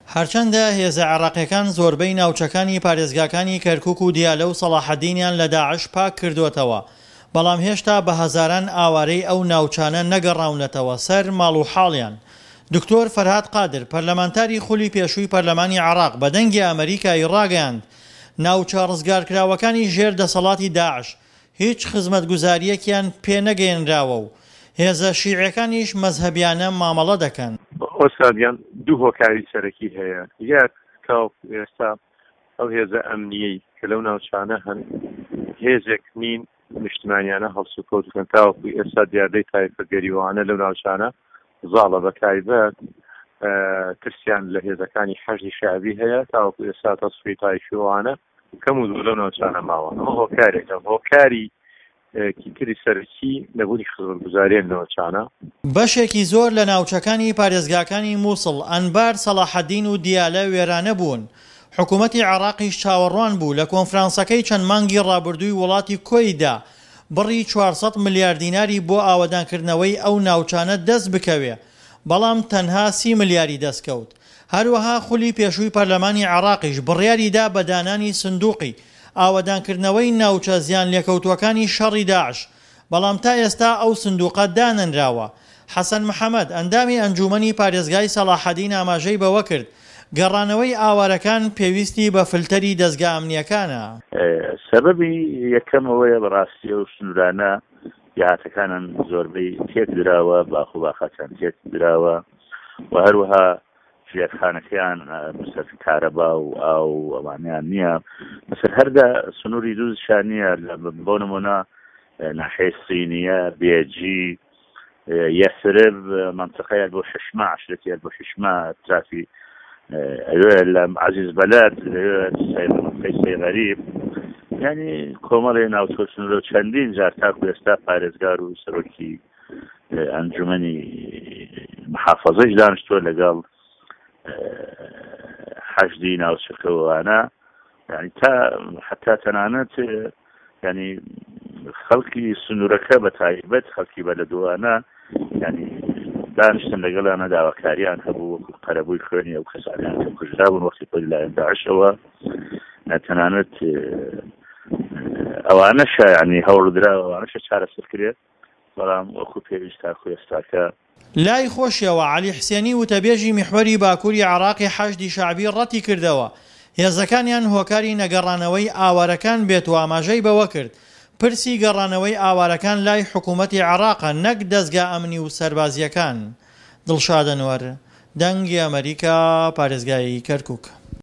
هەرچەندە هێزە عێراقیەکان زۆربەی ناوچەکانی پارێزگاکانی کەرکووک و دیالە و سەلاحەدینیان لە داعش پاک کردووەتەوە، بەڵام هێشتا بە هەزاران ئاوارەی ئەو ناوچانە نەگەڕاونەتەوە سەر ماڵ و حاڵیان. دکتۆر فەرهاد قادر پەرلەمانتاری خولی پێشووی پەرلەمانی عێراق بە دەنگی ئەمریکای ڕاگەیاند ناوچە ڕزگارکراوەکانی ژێر دەسەڵاتی داعش هیچ خزمەتگوزاریەکیان پێ نەگەیەنراوە و هێزە شیعەکانیش مەزهەبیانە مامەڵە دەکەن. ئۆستادیان دوو هۆکاری سەرەکی هەیە، یەک کاو ئێستا ئەو هێزە ئەمنیەی کە لەو ناوچانە هەن هێزێک نین نیشتمانیانە هەڵسوکەوت بکەن تاوەکو ئێستا دیاردەی تایفە گەریوانە لەو ناوچانە زاڵە بە تایبەت ترسیان لە هێزەکانی حەشدی شعبی هەیە تاوەکو ئێستا تەسفی تایفیوانە کەم و زۆر لەو ناوچانە ماوە. ئەمە هۆکارێکە، هۆکاری کیتری سەرکی نەبوونی خزمەتگوزاریە ناوچانە. بەشێکی زۆر لە ناوچەکانی پارێزگاکانی مووسڵ، ئەنبار، سەلاحەدین و دیالە وێرانە بوون. حکوومەتی عێراقیش چاوەڕوان بوو لە کۆنفرانسەکەی چەند مانگی ڕابردووی وڵاتی کۆیدا بڕی 400 ملیار دیناری بۆ ئاوەدانکردنەوەی ئەو ناوچانە دەست بکەوێ، بەڵام تەنها 30 ملیاری دەستکەوت. هەروەها خولی پێشووی پەرلەمانی عێراقیش بڕیاریدا بە دانانی سندوقی ئاوەدانکردنەوەی ناوچە زیان لێکەوتوەکانی شەڕی داعش، بەڵام تا ئێستا ئەو سندوقە دانەنراوە. حەسەن محەممەد ئەندامی ئەنجومەنی پارێزگای سەلاحەدین ئاماژەی بەوە کرد گەڕانەوەی ئاوارەکان پێویستی بە فلتەری دەستگا ئەمنیەکانە. سەبەبی یەکەمەوەیە بەڕاستی و سنوورانە یاهاتەکانن زۆربەی تێک دراوە، باخ و باخەچان تێک دراوە و هەروەها ژێرخانەکەیان بەسەر کارەبا و ئاو ئەوانیان نییە. بەسەر هەردا سنووری دووشان نییە، بۆ نمونە ناحەیە سینیە، بێجی، یەسرب منطقەیە بۆ شەشمە عشرەتیە بۆ شەشمە ترافی ئەوێ لە عەزیز بەلات فەیسەی غەریب، یعنی کۆمەڵی ناوچە سنوورە چەندین جار تاکو ئێستا پارێزگار و سەرۆکی ئەنجومەنی محافەزەیش دانیشتووە لەگەڵ حەشدی ناوچەکەوانە، یعنی تا حتا تەنانەت یعنی خەڵکی سنوورەکە بە تایبەت خەڵکی بەلەدوانە یعنی دانیشتن لەگەڵانە داواکاریان هەبوو وەکو قەرەبووی خوێنی ئەو کەسانیان کە کوژرا بوون وەختی خۆی لایەن داعشەوە، تەنانەت ئەوانەشە یعنی هەوڵدراوە ئەوانەشە چارەسەرکرێت، بەڵام وەکو پێویست تاکو ئێستاکە. لای خۆشیەوە عەلی حسێنی وتەبێژی میحوەری باکووری عێراقی حەشدی شەعبی ڕەتی کردەوە هێزەکانیان هۆکاری نەگەڕانەوەی ئاوارەکان بێت و ئاماژەی بەوە کرد پرسی گەڕانەوەی ئاوارەکان لای حکوومەتی عێراقە نەک دەستگا ئەمنی و سەربازیەکان. دڵشاد ئەنوەر، دەنگی ئەمریکا، پارێزگای کەرکووک.